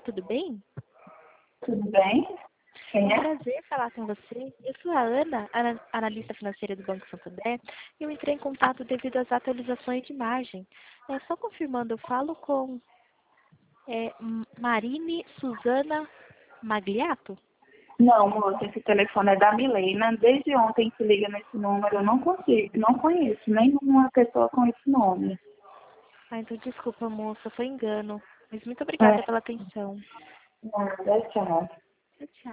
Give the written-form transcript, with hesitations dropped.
tudo bem? Tudo bem? É um Quem é? prazer falar com você. Eu sou a Ana, analista financeira do Banco Santander, e eu entrei em contato devido às atualizações de margem. Só confirmando, eu falo com Marine Suzana Magliato? Não, moça, esse telefone é da Milena. Desde ontem que liga nesse número, eu não consigo, não conheço nenhuma pessoa com esse nome. Ah, então desculpa, moça, foi engano. Mas muito obrigada É, pela atenção. nada, tchau. Tchau, tchau.